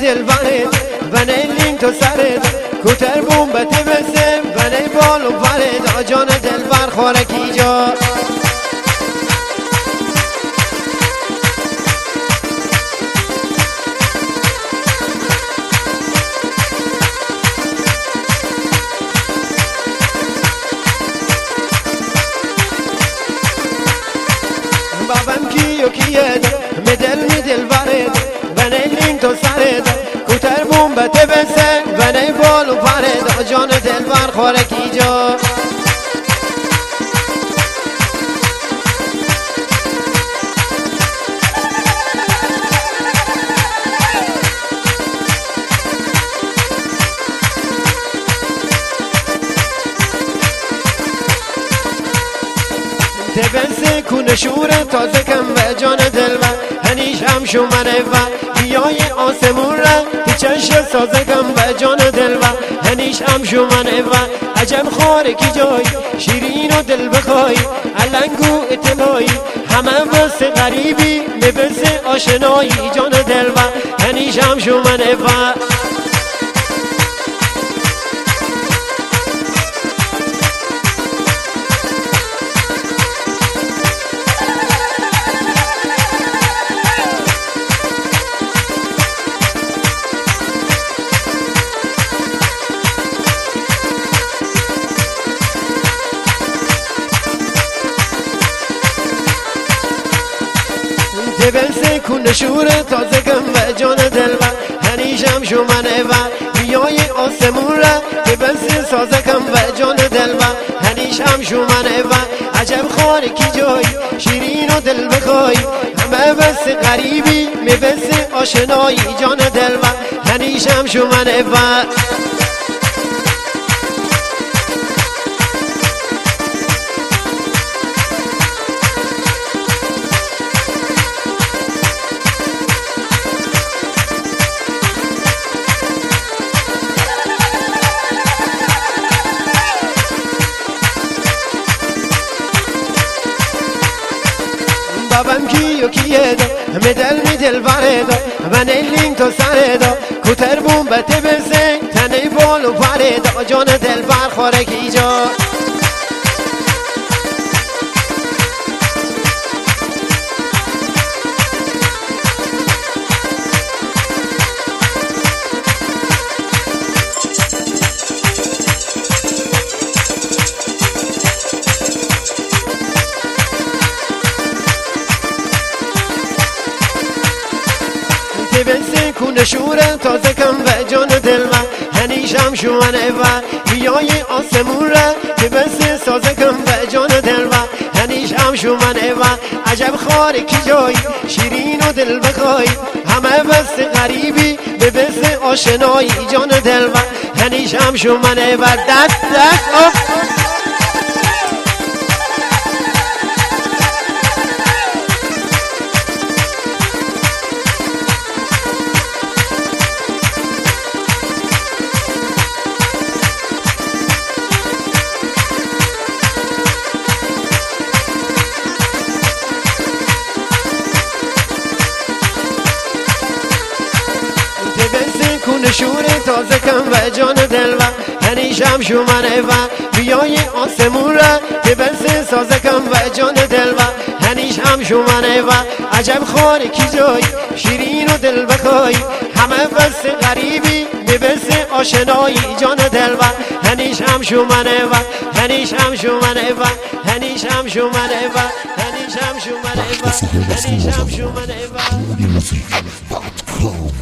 دل برد بنه تو سرد کوتر بومبت بسم بنه بال و برد آجان دل بر خورکی جا بابم کیو کیه مدل برد بنه تو سرد کوتر بومبت بسم بنه بال و برد آجان دل بر خورکی جا تبنسه کن شوره تازه کم و جان دل و هنیش هم شومنه و بیای آسمون را پیچش سازه کم و جان دل و هنیش هم شومنه و عجب خواره کی جای شیرین و دل بخوای علنگو اطلاعی همه بس غریبی مبس آشنایی جان دل و هنیش هم شومنه و تبنسه کن شوره تازه کم و جان دل و هنیشم شومنه و بیای آسمون را تبنسه سازه کم و جان دل و هنیشم شومنه و عجب خواره کی جای شیرین و دل بخوای همه بس غریبی مبس آشنایی جان دل و هنیشم شومنه و بابم کیو کیه مدل برد من لین تو سرد کوتر بومبت بزن تنه بال و پرد جان دل بر خورکی جا تبنسه کن شوره تازه کم و جان دل و هنیشم شومنه و بیای آسمون را تبنسه سازه کم و جان دل و هنیشم شومنه و عجب خواره کی جای شیرین و دل بخوای همه بس غریبی به بس آشنایی جان دل و هنیشم شومنه و دست کن شوره تازه کم و جان دل و هنیشم شومنه و بیای آسمون را تبنسه سازه کم و جان دل و هنیشم شومنه و عجب خواره کی جای شیرین و دل بخوای همه بس غریبی بس آشنایی جان دل و هنیشم شومنه و هنیشم شومنه و هنیشم شومنه و هنیشم شومنه و هنیشم شومنه و